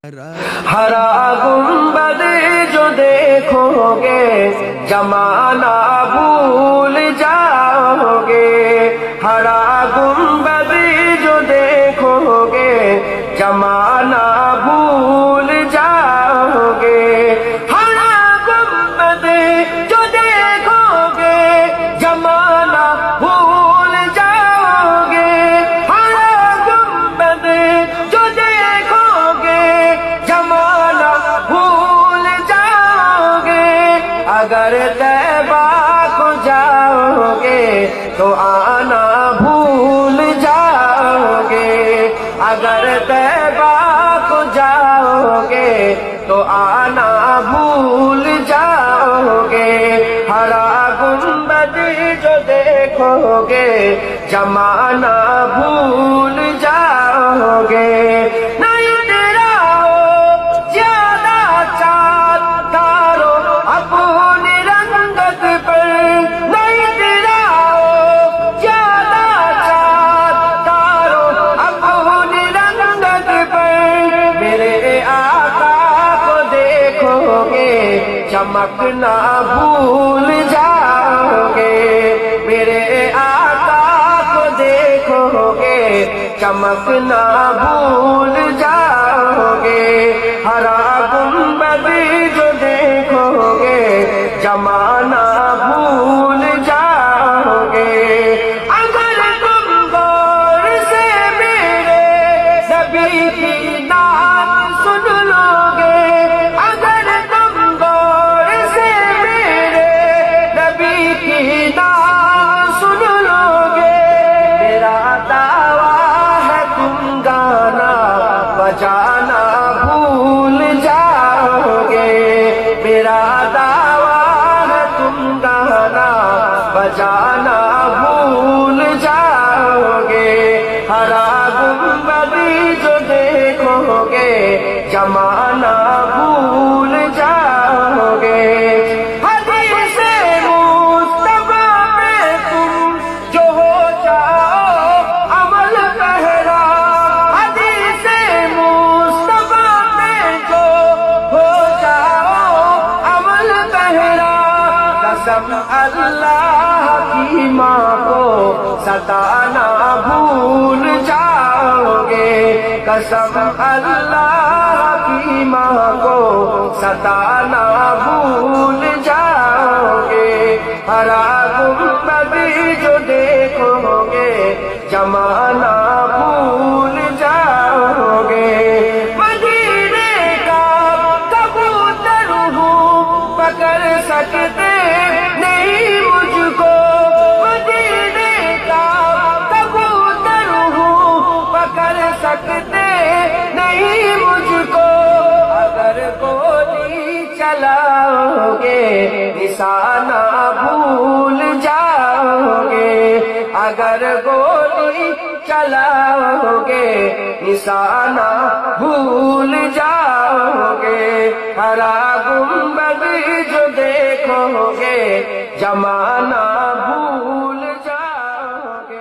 ہرا گنبد جو دیکھو گے زمانہ بھول جاؤ گے، ہرا گنبد جو دیکھو گے زمانہ بھول جاؤ گے، ہرا گنبد جو دیکھو گے زمانہ بھول جاؤ گے، ہرا گنبد جو دیکھو گے زمانہ بھول جاؤ گے، اگر طیبہ کو جاؤ گے تو آنا بھول جاؤ گے، اگر طیبہ کو جاؤ گے تو آنا بھول جاؤ گے، ہرا گنبد جو دیکھو گے زمانہ بھول جاؤ گے، نہیں تیرا ہو زیادہ چاند تارو اپنی رنگت پر، نہیں تیرا ہو زیادہ چاند تارو اپنی رنگت پر، میرے آقا کو دیکھو گے چمکنا بھول جاؤ گے، میرے آقا کو دیکھو گے چمکنا بھول جاؤ گے، ہرا گنبد جو دیکھو گے زمانہ بھول جاؤ گے، اگر تم غور سے میرے نبی کی نعت سن لو گے، اگر تم غور سے میرے نبی کی نعت سن لو گے، میرا دعویٰ ہے تم گانا بجانا بھول جاؤ گے، میرا دعویٰ ہے تم گانا بجانا بھول جاؤ گے، ہرا گنبد جو دیکھو گے زمانہ بھول جاؤ گے، حدیث مصطفیٰ پہ تم جو ہو جاؤ عمل پہرا، حدیث مصطفیٰ پہ جو ہو جاؤ عمل پہرا، قسم اللہ کی ماں کو ستانا بھول جاؤ گے، قسم اللہ کی ماں کو ستانا بھول جاؤ گے، ہرا گنبد جو دیکھو گے زمانہ بھول جاؤ گے، مدینے کا کبوتر ہوں پکڑ سکتے نہیں مجھ کو، مدینے کا کبوتر ہوں پکڑ سکتے نہیں مجھ کو، اگر گولی چلاؤ گے نشانہ بھول جاؤ گے، اگر گولی چلاؤ گے نشانہ بھول جاؤ گے، ہرا گنبد جو دیکھو گے زمانہ